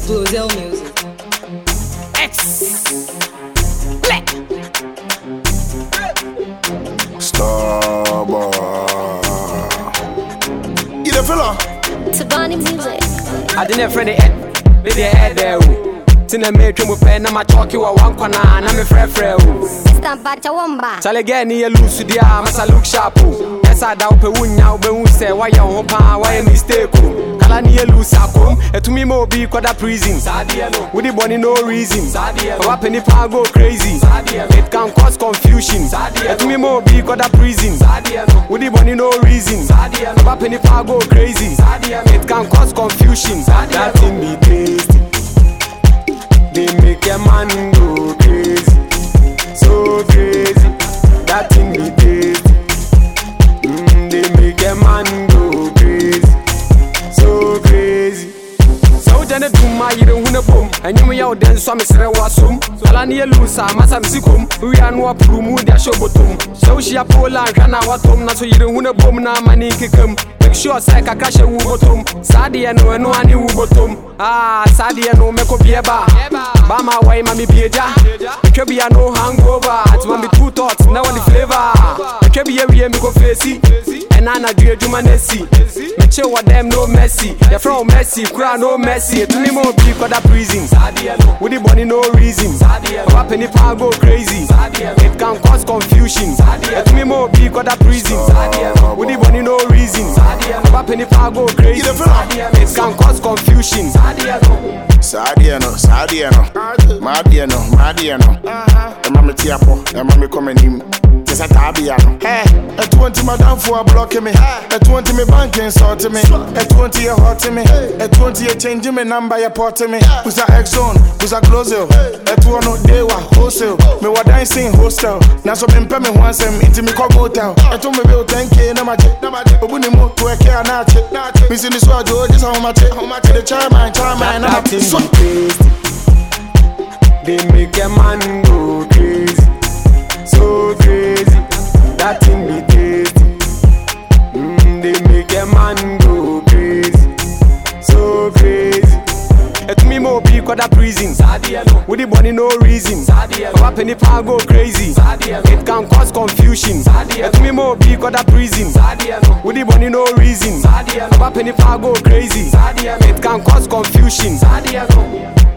Explosive music. Starboy. You the fella? Tabani music. I didn't friend it, baby I had there. Tina make you pen, I'm a talk you a one corner, and I'm a friend. Stamp bacha wamba. Shall again you lose to the arm as I look sharp. Yes, I doubt a wound now, but who say why you're home, why a mistake? Kalani lose a home, and to me more be quite a prison. With the money no reason. What penny power go crazy. It can cause confusion. And to me more be quite a prison. With the money no reason. What penny power go crazy. It can cause confusion. That thing be tasty. They make a man go crazy. So crazy. That thing be tasty. They make a man go crazy. So crazy. So jane duma yire hune bom. Enyum ya oden so mesere wasum. Ala ne lusa masa msikum. We are no aprumu dia show bottom. So she a pola kana watom na so yire hune bom na mani kekam. Make sure say kakashe wu bottom. Sadi eno ani wu bottom. Sadi eno meko bieba. Ba ma wai mami bieja. Kebi ya no hangover. It want be two thoughts now on the flavor. Kebi ye we me go facey. And I do a juma nesi. Me chill with them no messy. You're from messy, cry no messy. To me more be cause that prison. With the money no reason. What penny power go crazy. It can cause confusion. To me more be cause that prison. With the money no reason. What penny power go crazy. It can cause confusion. Sadiano, Madiano. Mama Tiapo, Mama coming in. Just a tabiano. At 20 madam for a block me. At 20 me banking sort to me. At 20 a hot to me. At 20 a changing me number your port to me. Who's a Exxon, who's a Glozil. At 1 no day wa wholesale. Me wa dancing hostel. Now so me pay me once into me call hotel. At 2 me bill 10K na mache. Obuni mo to a care na che. Me see this wa Joe this how much. The chairman na so tasty. They make a man go crazy. So crazy, that thing be tasty. They make a man go crazy. So crazy. Et me more be cause that prison. With the money no reason. What penny power go crazy. It can cause confusion. Et me more be cause that prison. With the money no reason. What penny power go crazy. It can cause confusion.